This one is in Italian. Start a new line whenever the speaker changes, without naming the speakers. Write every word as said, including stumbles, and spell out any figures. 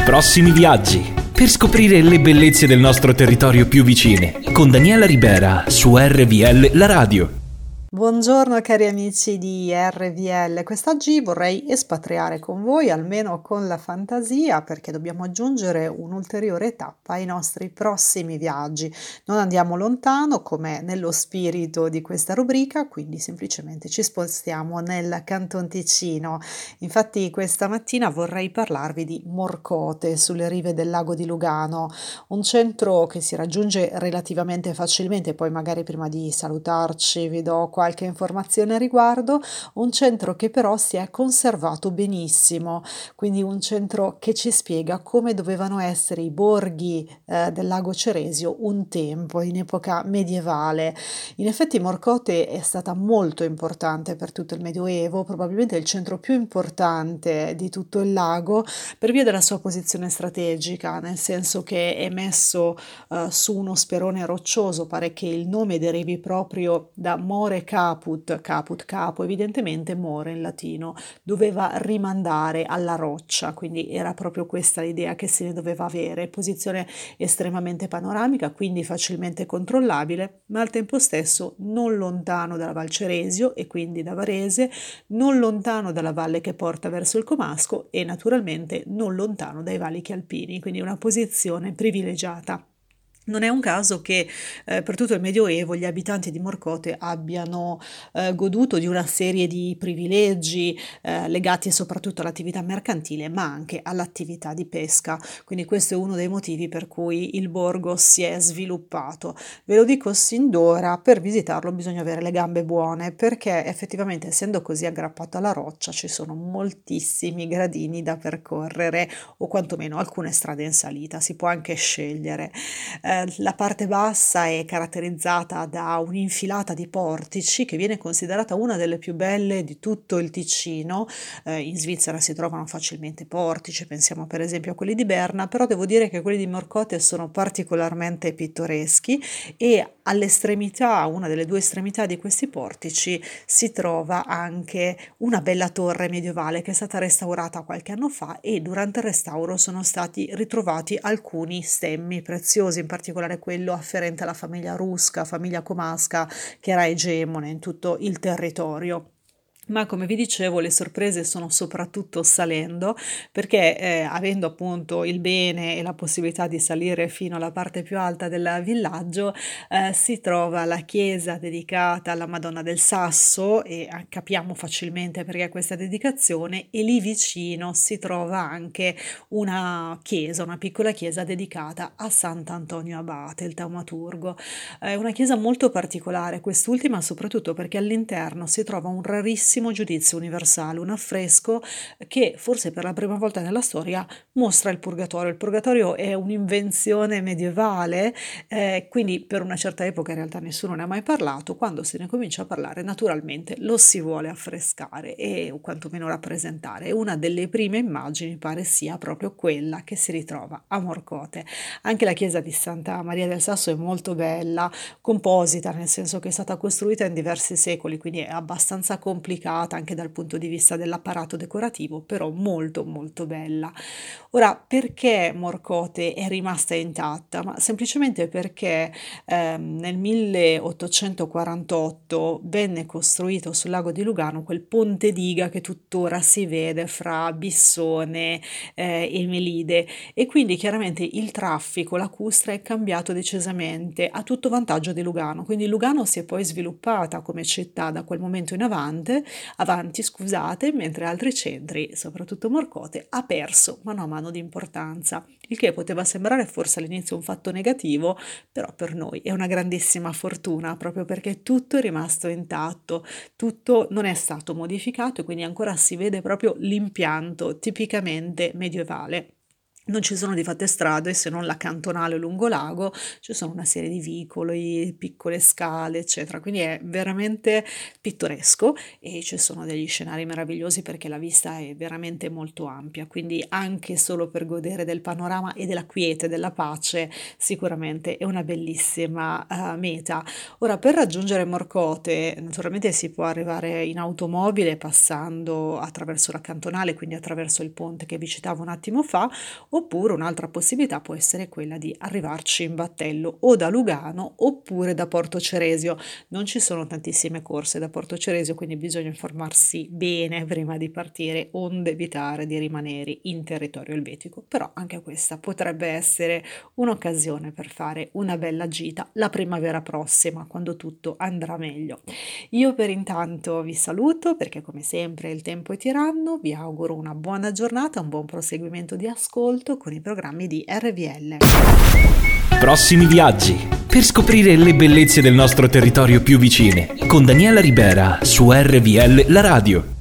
prossimi viaggi per scoprire le bellezze del nostro territorio più vicine con Daniela Ribera su R V L La Radio.
Buongiorno cari amici di R V L, quest'oggi vorrei espatriare con voi, almeno con la fantasia, perché dobbiamo aggiungere un'ulteriore tappa ai nostri prossimi viaggi. Non andiamo lontano come nello spirito di questa rubrica, quindi semplicemente ci spostiamo nel Canton Ticino. Infatti questa mattina vorrei parlarvi di Morcote, sulle rive del lago di Lugano, un centro che si raggiunge relativamente facilmente. Poi magari prima di salutarci vi do qualche informazione a riguardo. Un centro che però si è conservato benissimo, quindi un centro che ci spiega come dovevano essere i borghi eh, del lago Ceresio un tempo, in epoca medievale. In effetti Morcote è stata molto importante per tutto il Medioevo, probabilmente il centro più importante di tutto il lago per via della sua posizione strategica, nel senso che è messo eh, su uno sperone roccioso. Pare che il nome derivi proprio da More Caput, caput capo, evidentemente more in latino, doveva rimandare alla roccia, quindi era proprio questa l'idea che se ne doveva avere, posizione estremamente panoramica, quindi facilmente controllabile, ma al tempo stesso non lontano dalla Val Ceresio e quindi da Varese, non lontano dalla valle che porta verso il Comasco e naturalmente non lontano dai valichi alpini, quindi una posizione privilegiata. Non è un caso che eh, per tutto il Medioevo gli abitanti di Morcote abbiano eh, goduto di una serie di privilegi eh, legati soprattutto all'attività mercantile, ma anche all'attività di pesca. Quindi questo è uno dei motivi per cui il borgo si è sviluppato. Ve lo dico sin d'ora, per visitarlo bisogna avere le gambe buone, perché effettivamente essendo così aggrappato alla roccia ci sono moltissimi gradini da percorrere o quantomeno alcune strade in salita, si può anche scegliere. Eh, La parte bassa è caratterizzata da un'infilata di portici che viene considerata una delle più belle di tutto il Ticino. Eh, in Svizzera si trovano facilmente portici, pensiamo per esempio a quelli di Berna, però devo dire che quelli di Morcote sono particolarmente pittoreschi e all'estremità, una delle due estremità di questi portici, si trova anche una bella torre medievale che è stata restaurata qualche anno fa e durante il restauro sono stati ritrovati alcuni stemmi preziosi, in particolare quello afferente alla famiglia Rusca, famiglia comasca, che era egemone in tutto il territorio. Ma come vi dicevo, le sorprese sono soprattutto salendo, perché eh, avendo appunto il bene e la possibilità di salire fino alla parte più alta del villaggio, eh, si trova la chiesa dedicata alla Madonna del Sasso e eh, capiamo facilmente perché questa dedicazione, e lì vicino si trova anche una chiesa, una piccola chiesa dedicata a Sant'Antonio Abate, il taumaturgo. È una chiesa molto particolare, quest'ultima soprattutto perché all'interno si trova un rarissimo giudizio universale, un affresco che forse per la prima volta nella storia mostra il purgatorio. Il purgatorio è un'invenzione medievale, eh, quindi per una certa epoca in realtà nessuno ne ha mai parlato. Quando se ne comincia a parlare, naturalmente lo si vuole affrescare e o quantomeno rappresentare. Una delle prime immagini pare sia proprio quella che si ritrova a Morcote. Anche la chiesa di Santa Maria del Sasso è molto bella, composita, nel senso che è stata costruita in diversi secoli, quindi è abbastanza complicata anche dal punto di vista dell'apparato decorativo, però molto molto bella. Ora, perché Morcote è rimasta intatta? Ma semplicemente perché ehm, nel milleottocentoquarantotto venne costruito sul lago di Lugano quel ponte diga che tuttora si vede fra Bissone eh, e Melide, e quindi chiaramente il traffico lacustre è cambiato decisamente a tutto vantaggio di Lugano. Quindi Lugano si è poi sviluppata come città da quel momento in avanti, avanti scusate, mentre altri centri, soprattutto Morcote, ha perso mano a mano di importanza, il che poteva sembrare forse all'inizio un fatto negativo, però per noi è una grandissima fortuna, proprio perché tutto è rimasto intatto, tutto non è stato modificato e quindi ancora si vede proprio l'impianto tipicamente medievale. Non ci sono di fatte strade se non la cantonale lungo lago, ci sono una serie di vicoli, piccole scale, eccetera, quindi è veramente pittoresco e ci sono degli scenari meravigliosi perché la vista è veramente molto ampia, quindi anche solo per godere del panorama e della quiete, della pace, sicuramente è una bellissima uh, meta. Ora, per raggiungere Morcote, naturalmente si può arrivare in automobile passando attraverso la cantonale, quindi attraverso il ponte che vi citavo un attimo fa, Oppure un'altra possibilità può essere quella di arrivarci in battello o da Lugano oppure da Porto Ceresio. Non ci sono tantissime corse da Porto Ceresio, quindi bisogna informarsi bene prima di partire, onde evitare di rimanere in territorio elvetico. Però anche questa potrebbe essere un'occasione per fare una bella gita la primavera prossima, quando tutto andrà meglio. Io per intanto vi saluto perché come sempre il tempo è tiranno, vi auguro una buona giornata, un buon proseguimento di ascolto con i programmi di R V L.
Prossimi viaggi per scoprire le bellezze del nostro territorio più vicine con Daniela Ribera su R V L La Radio.